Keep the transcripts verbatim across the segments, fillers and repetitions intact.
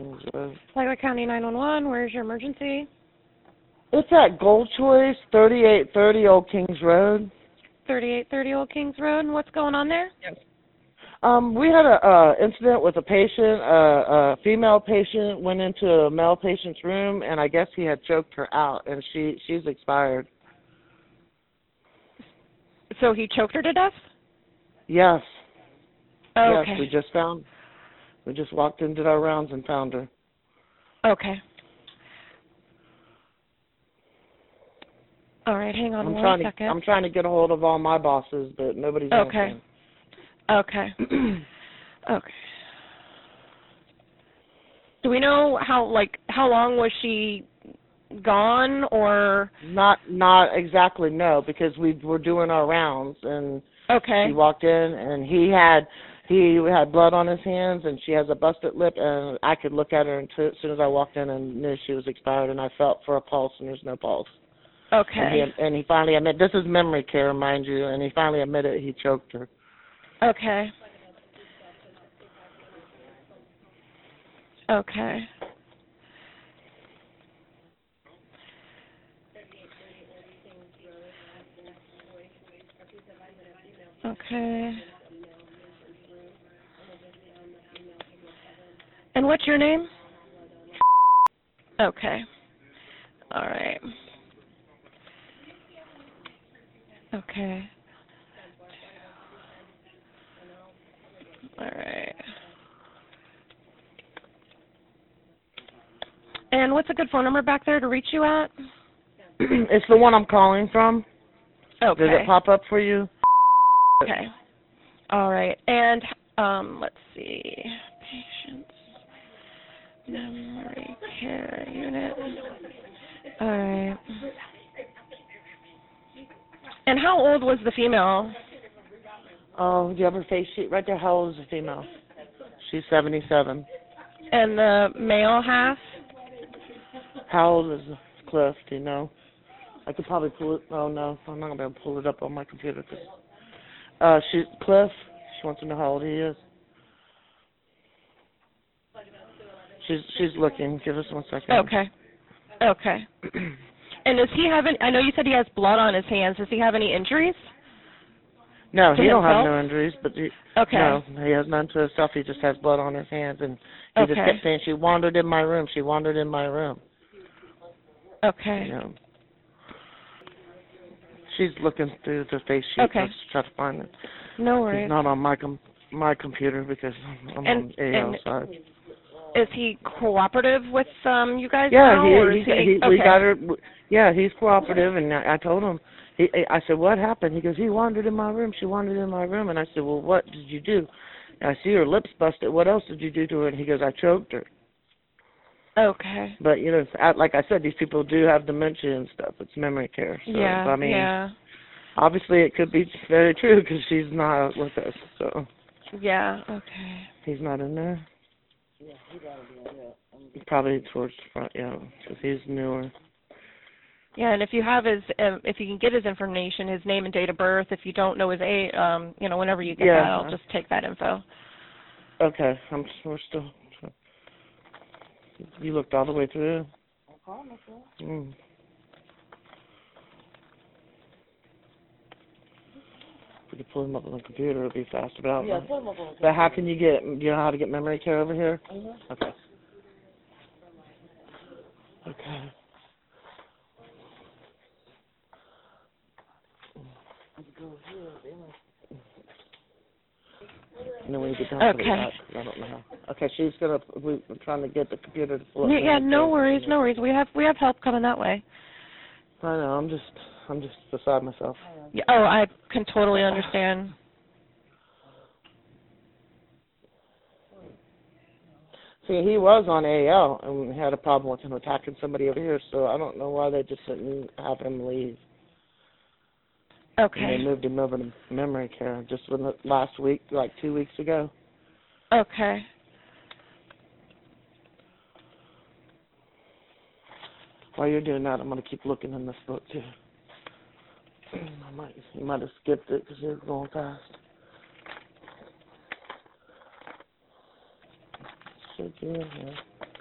Kings Road. Flagler County nine one one, where's your emergency? It's at Gold Choice, thirty-eight thirty Old Kings Road. thirty-eight thirty Old Kings Road, and what's going on there? Yes. Um, we had a uh, incident with a patient. Uh, a female patient went into a male patient's room, and I guess he had choked her out, and she she's expired. So he choked her to death? Yes. Okay. Yes, we just found. We just walked in, did our rounds, and found her. Okay. All right, hang on I'm one trying second. To, I'm trying to get a hold of all my bosses, but nobody's Okay. answering. Okay. Okay. Do we know how, like, how long was she gone, or? Not, not exactly, no, because we were doing our rounds, and Okay. she walked in, and he had, he had blood on his hands, and she has a busted lip, and I could look at her until, as soon as I walked in and knew she was expired, and I felt for a pulse, and there's no pulse. Okay. And he, and he finally admitted, this is memory care, mind you, and he finally admitted he choked her. Okay. Okay. Okay. And what's your name? Okay. All right. Okay. All right. And what's a good phone number back there to reach you at? It's the one I'm calling from. Okay. Did it pop up for you? Okay. All right. And um, let's see. Patients. Memory care unit. All right. And how old was the female? Oh, do you have her face sheet right there? How old is the female? She's seventy-seven. And the male half? How old is Cliff? Do you know? I could probably pull it. Oh no, I'm not gonna be able to pull it up on my computer. Cause, uh, she Cliff. She wants to know how old he is. She's she's looking. Give us one second. Okay. Okay. And does he have any, I know you said he has blood on his hands. Does he have any injuries? No, to he don't have himself? no injuries, but he, Okay. no, he has none to himself. He just has blood on his hands, and he Okay. just kept saying, "She wandered in my room. She wandered in my room." Okay. You know. She's looking through the face sheet Okay. to try to find it. No worries. It's not on my com- my computer because I'm And- on A L and- side. Is he cooperative with um you guys Yeah, now, he, or he, is he, he okay. we got her. Yeah, he's cooperative, and I, I told him. He, I said, "What happened?" He goes, "He wandered in my room. She wandered in my room." And I said, "Well, what did you do?" And I see her lips busted. What else did you do to her? And he goes, "I choked her." Okay. But you know, I- like I said, these people do have dementia and stuff. It's memory care. So, Yeah. I mean, yeah. obviously, it could be very true because she's not with us. So Yeah. Okay. he's not in there. Yeah, he gotta be in there. Probably towards the front, yeah, because he's newer. Yeah, and if you have his, um, if you can get his information, his name and date of birth. If you don't know his age, um, you know, whenever you get Yeah. that, I'll just take that info. Okay, I'm. We're still. You looked all the way through. Mm. If we could pull him up on the computer, it'll be faster. But yeah, pull him up on the computer. But how can you get? Do you know how to get memory care over here? Mm-hmm. Okay. Okay. And then when you get down Okay. to the back, I don't know how. Okay, she's gonna. We're trying to get the computer to pull up. Yeah, yeah, memory no care. worries, no worries. We have we have help coming that way. I know. I'm just. I'm just beside myself. Yeah, oh, I can totally understand. See, he was on A L and we had a problem with him attacking somebody over here, so I don't know why they just didn't have him leave. Okay. And they moved him over to memory care just when the, last week, like two weeks ago. Okay. While you're doing that, I'm going to keep looking in this book, too. I might, you might have skipped it because you're going fast. Should be in here.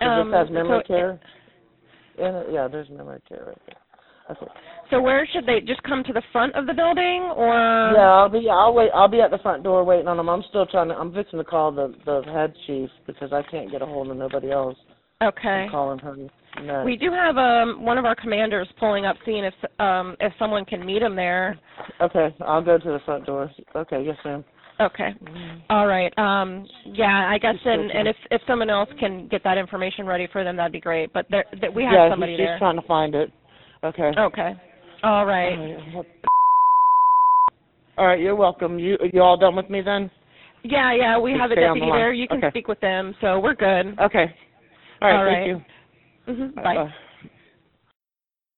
um, this has memory so, care in it? Yeah, there's memory care right there. Okay. So where should they just come to the front of the building, or? Yeah, I'll be. I'll wait. I'll be at the front door waiting on them. I'm still trying to. I'm fixing to call the the head chief because I can't get a hold of nobody else. Okay. I'm calling her next. We do have um one of our commanders pulling up, seeing if um if someone can meet him there. Okay, I'll go to the front door. Okay, yes, ma'am. Okay. All right. Um, yeah, I guess, and, and if if someone else can get that information ready for them, that'd be great. But there, that we have yeah, somebody she's there. trying to find it. Okay. Okay. All right. All right, you're welcome. You you all done with me then? Yeah, yeah, we Just have a stay on the deputy line. there. You can Okay. speak with them, so we're good. Okay. All right, All thank right. you. Mm-hmm. Bye. Bye.